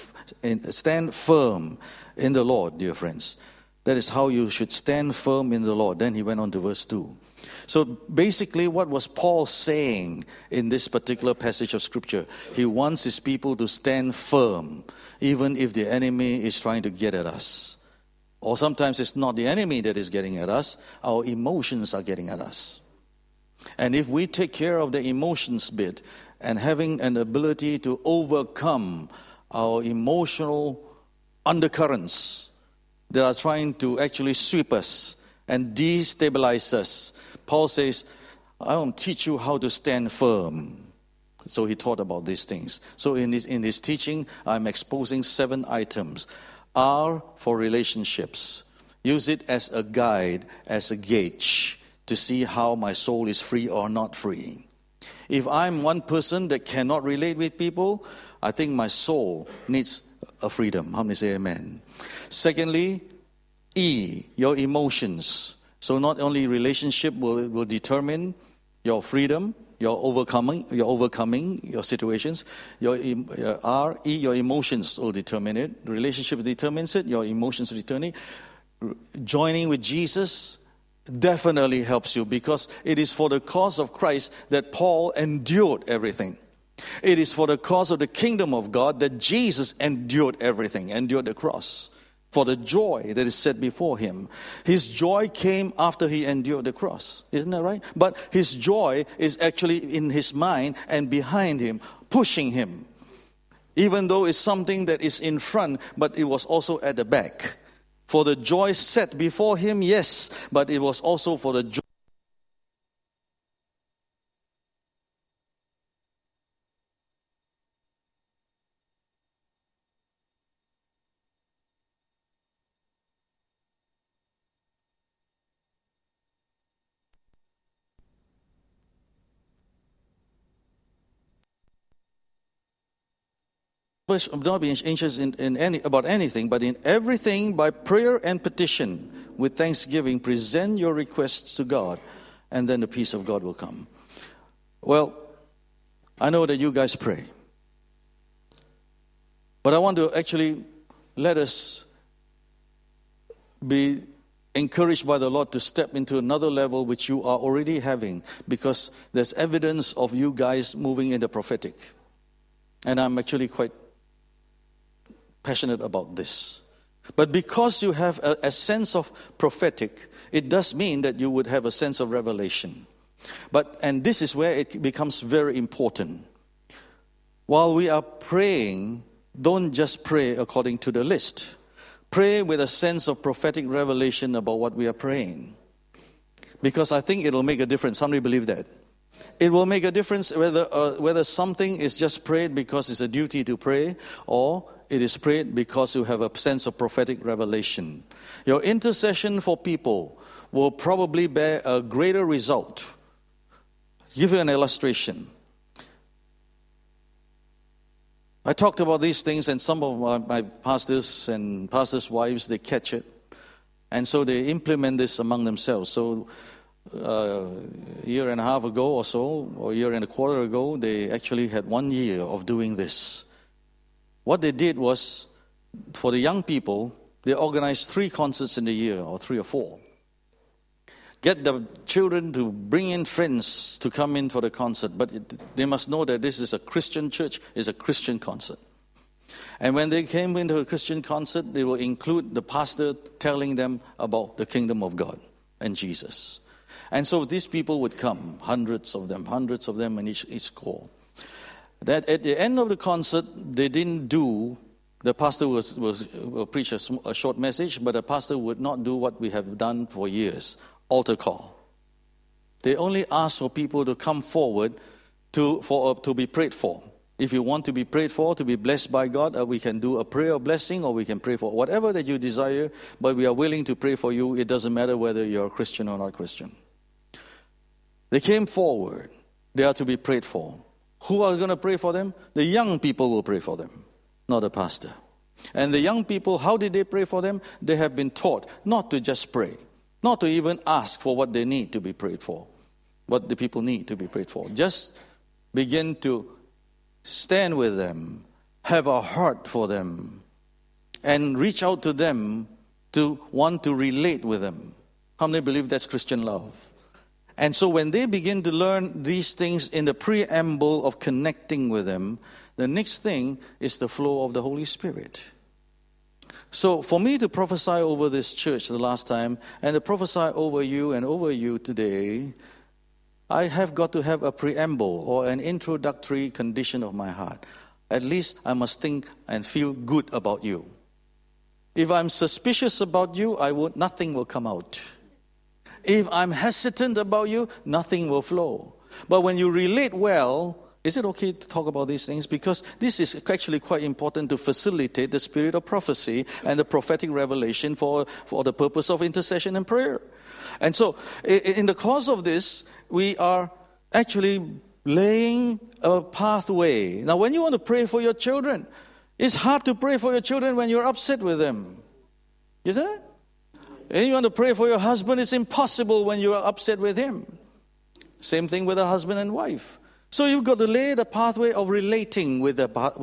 firm in the Lord, dear friends. That is how you should stand firm in the Lord. Then he went on to verse 2. So basically, what was Paul saying in this particular passage of Scripture? He wants his people to stand firm, even if the enemy is trying to get at us. Or sometimes it's not the enemy that is getting at us, our emotions are getting at us. And if we take care of the emotions bit and having an ability to overcome our emotional undercurrents that are trying to actually sweep us and destabilize us, Paul says, I will teach you how to stand firm. So he taught about these things. So in his teaching, I'm exposing 7 items. R for relationships. Use it as a guide, as a gauge to see how my soul is free or not free. If I'm one person that cannot relate with people, I think my soul needs a freedom. How many say amen? Secondly, E, your emotions. So not only relationship will determine your freedom, your overcoming your situations. Your emotions will determine it. Relationship determines it. Your emotions determine it. Joining with Jesus definitely helps you, because it is for the cause of Christ that Paul endured everything. It is for the cause of the kingdom of God that Jesus endured everything, endured the cross, for the joy that is set before him. His joy came after he endured the cross. Isn't that right? But his joy is actually in his mind and behind him, pushing him. Even though it's something that is in front, but it was also at the back. For the joy set before him, yes, but it was also for the joy. Not be anxious about anything, but in everything by prayer and petition with thanksgiving present your requests to God, and then the peace of God will come. Well, I know that you guys pray, but I want to actually let us be encouraged by the Lord to step into another level which you are already having, because there's evidence of you guys moving in the prophetic, and I'm actually quite passionate about this. But because you have a sense of prophetic, it does mean that you would have a sense of revelation. And this is where it becomes very important. While we are praying, don't just pray according to the list. Pray with a sense of prophetic revelation about what we are praying. Because I think it'll make a difference. How many believe that? It will make a difference whether something is just prayed because it's a duty to pray, or it is prayed because you have a sense of prophetic revelation. Your intercession for people will probably bear a greater result. Give you an illustration. I talked about these things, and some of my pastors and pastors' wives, they catch it. And so they implement this among themselves. So a year and a half ago or so, or a year and a quarter ago, they actually had 1 year of doing this. What they did was, for the young people, they organized 3 concerts in a year, or 3 or 4. get the children to bring in friends to come in for the concert. But they must know that this is a Christian church, it's a Christian concert. And when they came into a Christian concert, they will include the pastor telling them about the kingdom of God and Jesus. And so these people would come, hundreds of them in each call. That at the end of the concert, they didn't do, the pastor will preach a short message, but the pastor would not do what we have done for years, altar call. They only ask for people to come forward to be prayed for. If you want to be prayed for, to be blessed by God, we can do a prayer of blessing, or we can pray for whatever that you desire, but we are willing to pray for you. It doesn't matter whether you're a Christian or not Christian. They came forward. They are to be prayed for. Who are going to pray for them? The young people will pray for them, not the pastor. And the young people, how did they pray for them? They have been taught not to just pray, not to even ask for what they need to be prayed for, what the people need to be prayed for. Just begin to stand with them, have a heart for them, and reach out to them to want to relate with them. How many believe that's Christian love? And so when they begin to learn these things in the preamble of connecting with them, the next thing is the flow of the Holy Spirit. So for me to prophesy over this church the last time, and to prophesy over you and over you today, I have got to have a preamble or an introductory condition of my heart. At least I must think and feel good about you. If I'm suspicious about you, nothing will come out. If I'm hesitant about you, nothing will flow. But when you relate well, is it okay to talk about these things? Because this is actually quite important to facilitate the spirit of prophecy and the prophetic revelation for the purpose of intercession and prayer. And so, in the course of this, we are actually laying a pathway. Now, when you want to pray for your children, it's hard to pray for your children when you're upset with them. Isn't it? And you want to pray for your husband, it's impossible when you are upset with him. Same thing with a husband and wife. So you've got to lay the pathway of relating with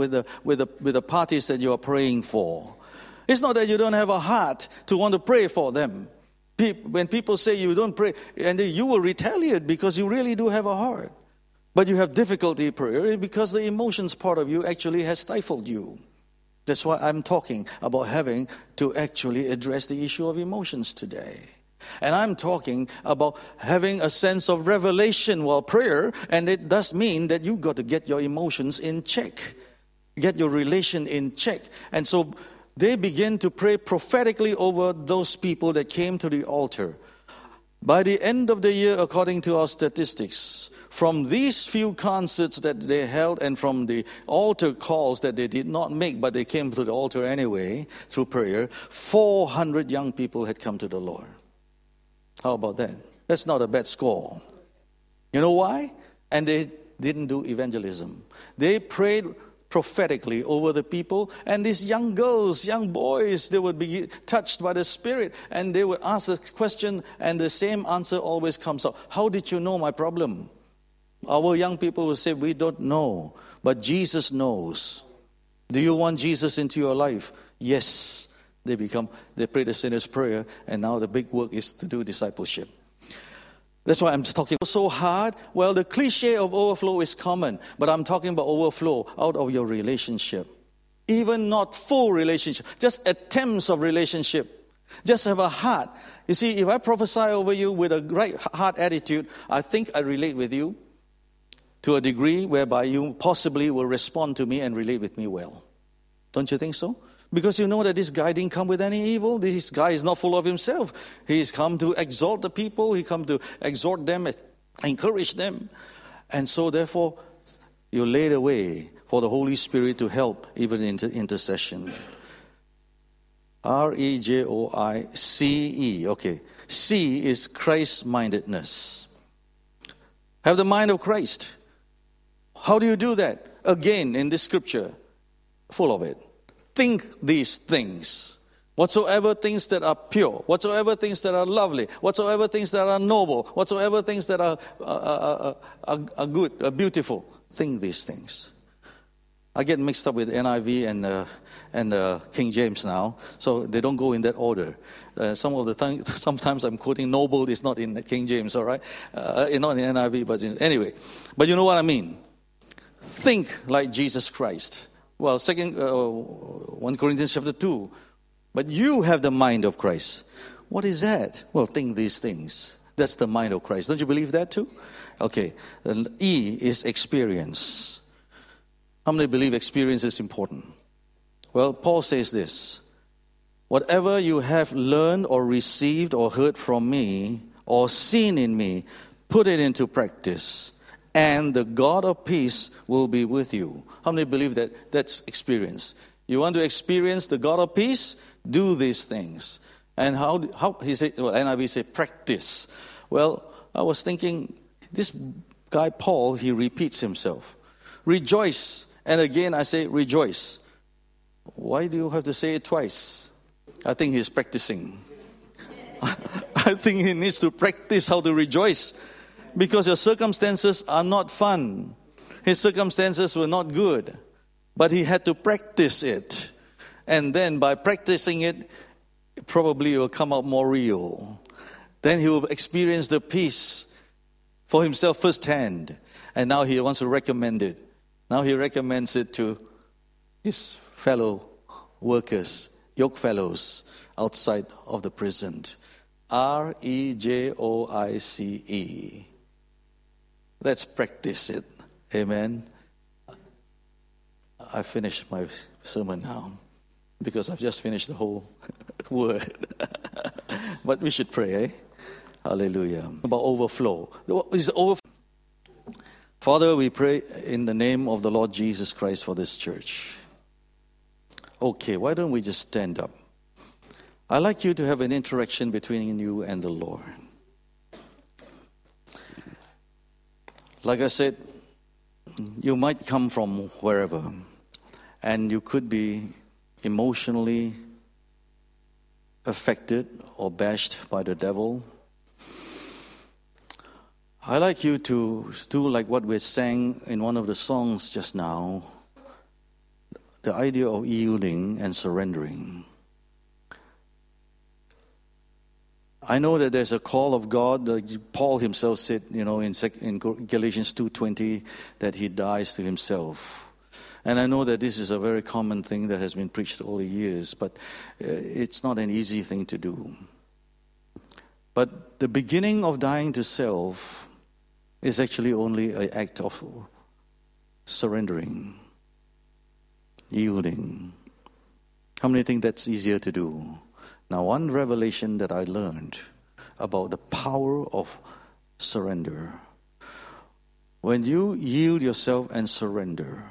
the parties that you are praying for. It's not that you don't have a heart to want to pray for them. When people say you don't pray, and you will retaliate because you really do have a heart. But you have difficulty prayer because the emotions part of you actually has stifled you. That's why I'm talking about having to actually address the issue of emotions today. And I'm talking about having a sense of revelation while prayer, and it does mean that you've got to get your emotions in check, get your relation in check. And so they begin to pray prophetically over those people that came to the altar. By the end of the year, according to our statistics, from these few concerts that they held and from the altar calls that they did not make, but they came to the altar anyway through prayer, 400 young people had come to the Lord. How about that? That's not a bad score. You know why? And they didn't do evangelism. They prayed prophetically over the people, and these young girls, young boys, they would be touched by the Spirit, and they would ask the question, and the same answer always comes out. How did you know my problem? Our young people will say, we don't know, but Jesus knows. Do you want Jesus into your life? Yes. They pray the sinner's prayer, and now the big work is to do discipleship. That's why I'm talking so hard. Well, the cliche of overflow is common, but I'm talking about overflow out of your relationship. Even not full relationship, just attempts of relationship. Just have a heart. You see, if I prophesy over you with a right heart attitude, I think I relate with you to a degree whereby you possibly will respond to me and relate with me well. Don't you think so? Because you know that this guy didn't come with any evil. This guy is not full of himself. He's come to exalt the people. He come to exhort them, encourage them. And so therefore, you lay the way for the Holy Spirit to help even in intercession. R-E-J-O-I-C-E. Okay. C is Christ-mindedness. Have the mind of Christ. How do you do that? Again, in this scripture, full of it. Think these things. Whatsoever things that are pure, whatsoever things that are lovely, whatsoever things that are noble, whatsoever things that are good, are beautiful, think these things. I get mixed up with NIV and King James now, so they don't go in that order. Sometimes I'm quoting noble is not in King James, all right? Not in NIV, but anyway. But you know what I mean. Think like Jesus Christ. Well, 1 Corinthians chapter 2. But you have the mind of Christ. What is that? Well, think these things. That's the mind of Christ. Don't you believe that too? Okay. And E is experience. How many believe experience is important? Well, Paul says this. Whatever you have learned or received or heard from me or seen in me, put it into practice, and the God of peace will be with you. How many believe that that's experience? You want to experience the God of peace? Do these things. And how he said, well, NIV say practice. Well, I was thinking, this guy Paul, he repeats himself. Rejoice. And again I say rejoice. Why do you have to say it twice? I think he's practicing. I think he needs to practice how to rejoice. Because your circumstances are not fun. His circumstances were not good. But he had to practice it. And then by practicing it, probably it will come out more real. Then he will experience the peace for himself firsthand. And now he wants to recommend it. Now he recommends it to his fellow workers, yoke fellows outside of the prison. Rejoice. Let's practice it. Amen. I finished my sermon now because I've just finished the whole word. But we should pray, eh? Hallelujah. About overflow. Father, we pray in the name of the Lord Jesus Christ for this church. Okay, why don't we just stand up? I'd like you to have an interaction between you and the Lord. Like I said, you might come from wherever, and you could be emotionally affected or bashed by the devil. I'd like you to do like what we sang in one of the songs just now, the idea of yielding and surrendering. I know that there's a call of God. Paul himself said, in Galatians 2:20, that he dies to himself. And I know that this is a very common thing that has been preached all the years, but it's not an easy thing to do. But the beginning of dying to self is actually only an act of surrendering, yielding. How many think that's easier to do? Now, one revelation that I learned about the power of surrender. When you yield yourself and surrender,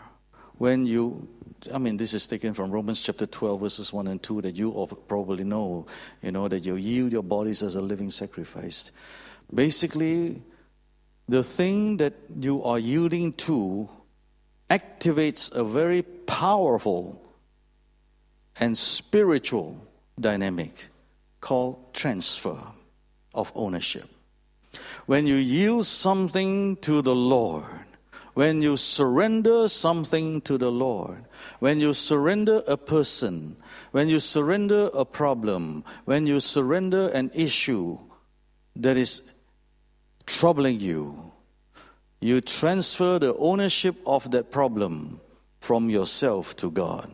this is taken from Romans chapter 12, verses 1 and 2, that you all probably know, that you yield your bodies as a living sacrifice. Basically, the thing that you are yielding to activates a very powerful and spiritual dynamic called transfer of ownership. When you yield something to the Lord, when you surrender something to the Lord, when you surrender a person, when you surrender a problem, when you surrender an issue that is troubling you, you transfer the ownership of that problem from yourself to God.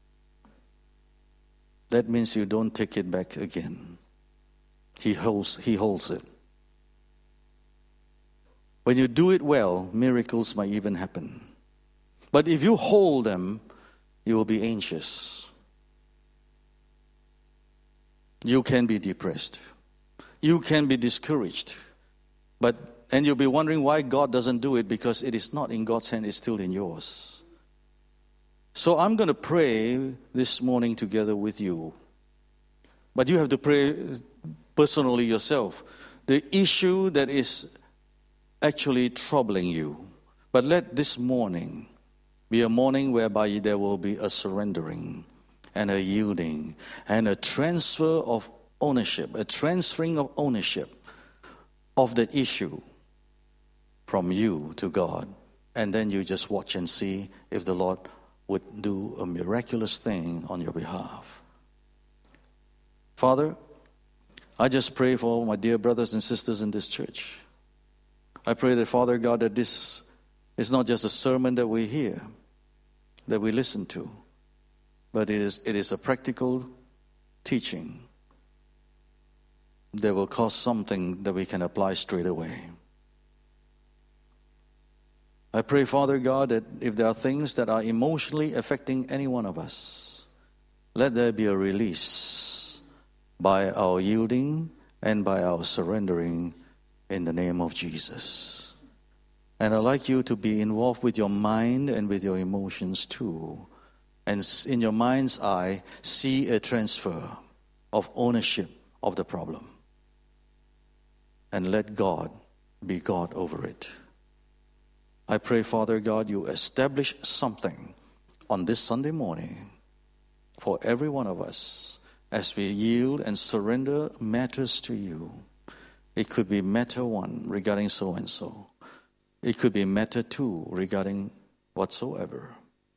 That means you don't take it back again. He holds it. When you do it well, miracles might even happen. But if you hold them, you will be anxious. You can be depressed. You can be discouraged. And you'll be wondering why God doesn't do it, because it is not in God's hand, it's still in yours. So I'm going to pray this morning together with you. But you have to pray personally yourself. The issue that is actually troubling you. But let this morning be a morning whereby there will be a surrendering and a yielding and a transfer of ownership, a transferring of ownership of the issue from you to God. And then you just watch and see if the Lord would do a miraculous thing on your behalf. Father, I just pray for my dear brothers and sisters in this church. I pray that, Father God, that this is not just a sermon that we hear, that we listen to, but it is a practical teaching that will cause something that we can apply straight away. I pray, Father God, that if there are things that are emotionally affecting any one of us, let there be a release by our yielding and by our surrendering in the name of Jesus. And I'd like you to be involved with your mind and with your emotions too. And in your mind's eye, see a transfer of ownership of the problem. And let God be God over it. I pray, Father God, you establish something on this Sunday morning for every one of us as we yield and surrender matters to you. It could be matter 1 regarding so-and-so. It could be matter 2 regarding whatsoever.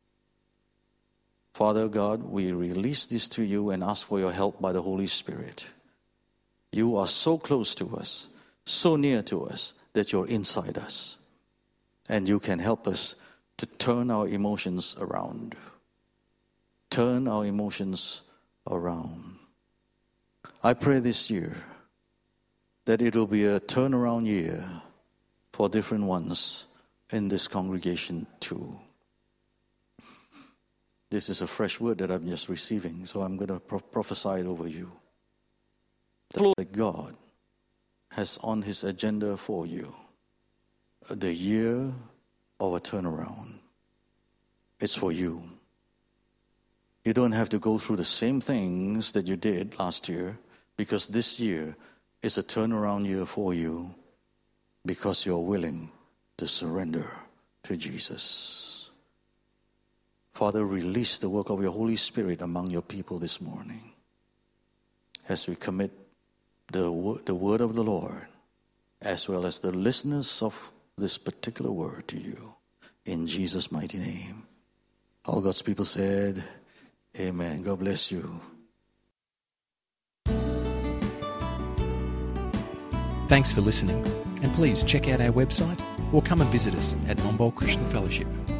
Father God, we release this to you and ask for your help by the Holy Spirit. You are so close to us, so near to us, that you're inside us. And you can help us to turn our emotions around. Turn our emotions around. I pray this year that it will be a turnaround year for different ones in this congregation too. This is a fresh word that I'm just receiving, so I'm going to prophesy it over you. That God has on his agenda for you the year of a turnaround. It's for you. You don't have to go through the same things that you did last year, because this year is a turnaround year for you, because you're willing to surrender to Jesus. Father, release the work of your Holy Spirit among your people this morning as we commit the word of the Lord, as well as the listeners of this particular word to you. In Jesus' mighty name. All God's people said, amen. God bless you. Thanks for listening, and please check out our website or come and visit us at Momboll Christian Fellowship.